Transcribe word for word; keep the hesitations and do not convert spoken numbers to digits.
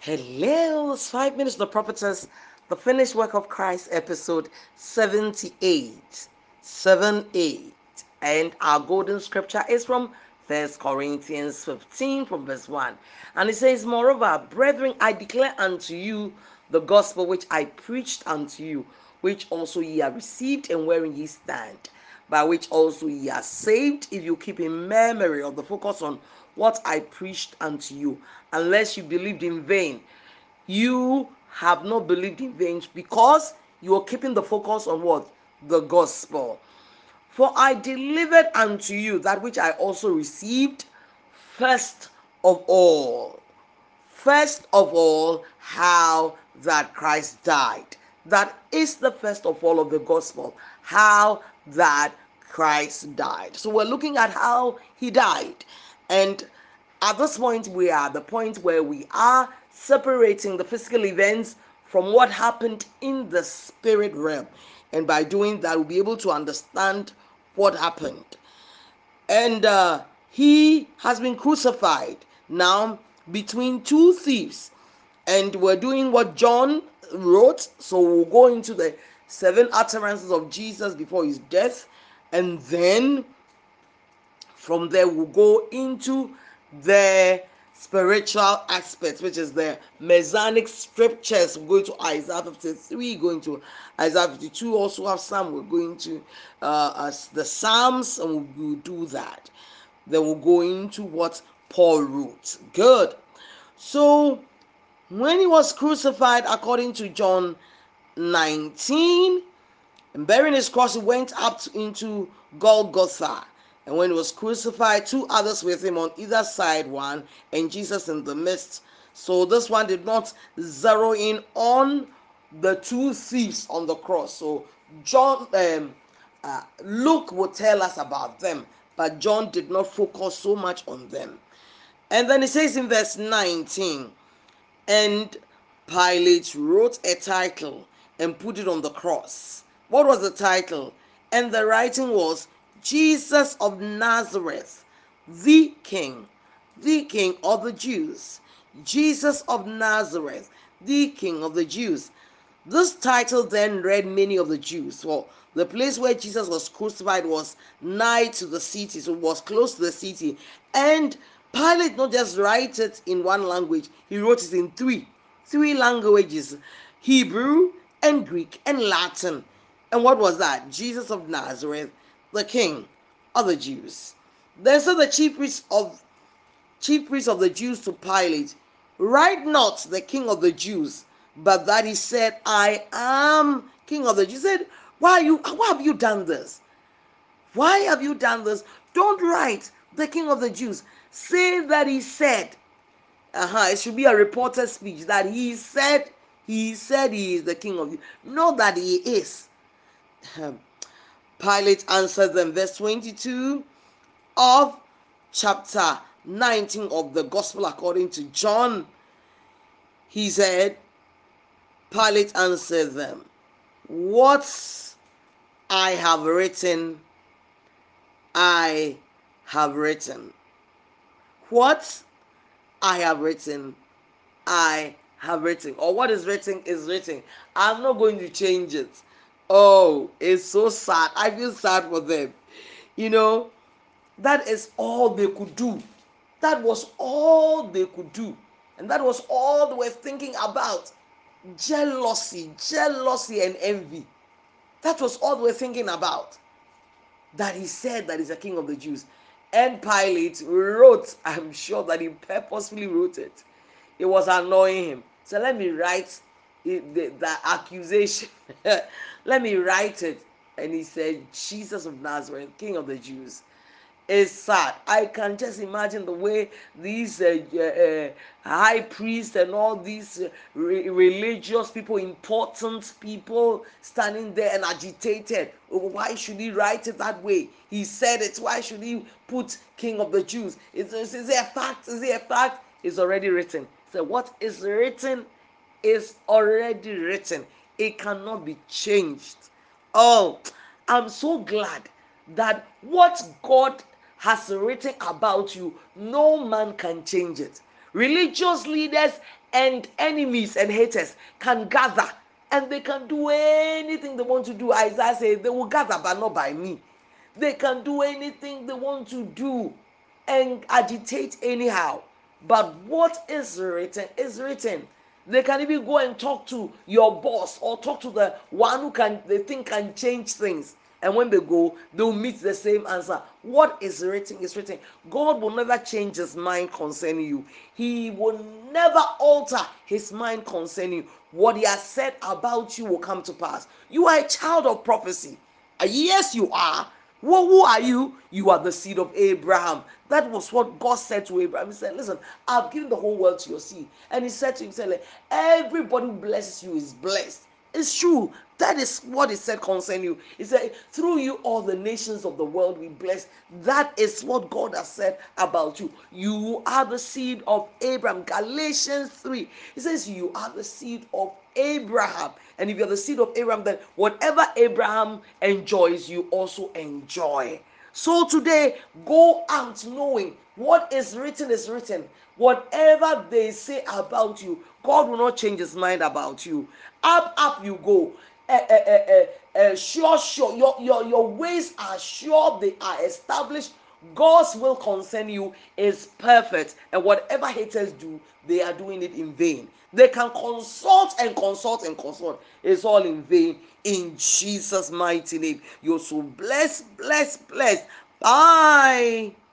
Hello, it's five minutes of the prophetess, the finished work of Christ, episode seventy-eight. seventy-eight. And our golden scripture is from First Corinthians fifteen, from verse one. And it says, Moreover, brethren, I declare unto you the gospel which I preached unto you, which also ye have received, and wherein ye stand, by which also ye are saved, if you keep in memory of the focus on what I preached unto you, unless you believed in vain. You have not believed in vain because you are keeping the focus on what? The gospel. For I delivered unto you that which I also received first of all. First of all, how that Christ died. That is the first of all of the gospel. How that Christ died. So we're looking at how he died. And at this point, we are at the point where we are separating the physical events from what happened in the spirit realm. And by doing that, we'll be able to understand what happened. And uh, he has been crucified now between two thieves. And we're doing what John wrote. So we'll go into the seven utterances of Jesus before his death. And then from there, we'll go into the spiritual aspects, which is the messianic scriptures. We're going to Isaiah fifty-three, going to Isaiah fifty-two, also have some. We're going to uh, uh, the Psalms, and we'll do that. Then we'll go into what Paul wrote. Good. So, when he was crucified, according to John nineteen, and bearing his cross, he went up into Golgotha. And when he was crucified, two others with him on either side, one, and Jesus in the midst. So this one did not zero in on the two thieves on the cross. So John, um, uh, Luke will tell us about them, but John did not focus so much on them. And then it says in verse nineteen, and Pilate wrote a title and put it on the cross. What was the title? And the writing was, Jesus of Nazareth, the King, the King of the Jews. Jesus of Nazareth, the King of the Jews. This title then read many of the Jews. For the place where Jesus was crucified was nigh to the city, so it was close to the city. And Pilate not just write it in one language, he wrote it in three, three languages, Hebrew and Greek and Latin. And what was that? Jesus of Nazareth, the King of the Jews. Then said the chief priest of chief priest of the Jews to Pilate, write not the King of the Jews, but that he said, I am King of the Jews. He said, why you why have you done this? Why have you done this? Don't write the King of the Jews. Say that he said. Uh-huh. It should be a reported speech that he said, he said he is the King of the Jews. Not that he is. Pilate answered them, verse twenty-two of chapter nineteen of the Gospel according to John. He said, Pilate answered them, what I have written, I have written. What I have written, I have written. Or what is written is written. I'm not going to change it. Oh, it's so sad. I feel sad for them. You know, that is all they could do. That was all they could do. And that was all they were thinking about. Jealousy, jealousy, and envy. That was all they were thinking about. That he said that he's a king of the Jews. And Pilate wrote, I'm sure that he purposefully wrote it. It was annoying him. So let me write it, the, the accusation. Let me write it. And he said, Jesus of Nazareth, King of the Jews. Is sad. I can just imagine the way these uh, uh, high priests and all these uh, re- religious people, important people, standing there and agitated. Oh, why should he write it that way? He said it. Why should he put King of the Jews? Is, is, is it a fact? Is it a fact? It's already written. So what is written is already written. It cannot be changed. Oh, I'm so glad that what God has written about you, no man can change it. Religious leaders and enemies and haters can gather and they can do anything they want to do. Isaiah said, they will gather, but not by me. They can do anything they want to do and agitate anyhow. But what is written is written. They can even go and talk to your boss or talk to the one who can they think can change things. And when they go, they'll meet the same answer. What is written is written. God will never change his mind concerning you. He will never alter his mind concerning you. What he has said about you will come to pass. You are a child of prophecy. Uh, Yes, you are. Well, who are you? You are the seed of Abraham. That was what God said to Abraham. He said, listen, I've given the whole world to your seed. And he said to him, said, like, everybody who blesses you is blessed. It's true. That is what he said concerning you. He said, through you, all the nations of the world will be blessed. That is what God has said about you. You are the seed of Abraham. Galatians three. He says, you are the seed of Abraham. And if you're the seed of Abraham, then whatever Abraham enjoys, you also enjoy. So today, go out knowing what is written is written. Whatever they say about you, God will not change his mind about you. Up, up you go. Eh, eh, eh, eh, eh, sure, sure. Your, your, your ways are sure, they are established. God's will concern you is perfect, and whatever haters do, they are doing it in vain. They can consult and consult and consult. It's all in vain. In Jesus' mighty name, you're so blessed, blessed, blessed. Bye.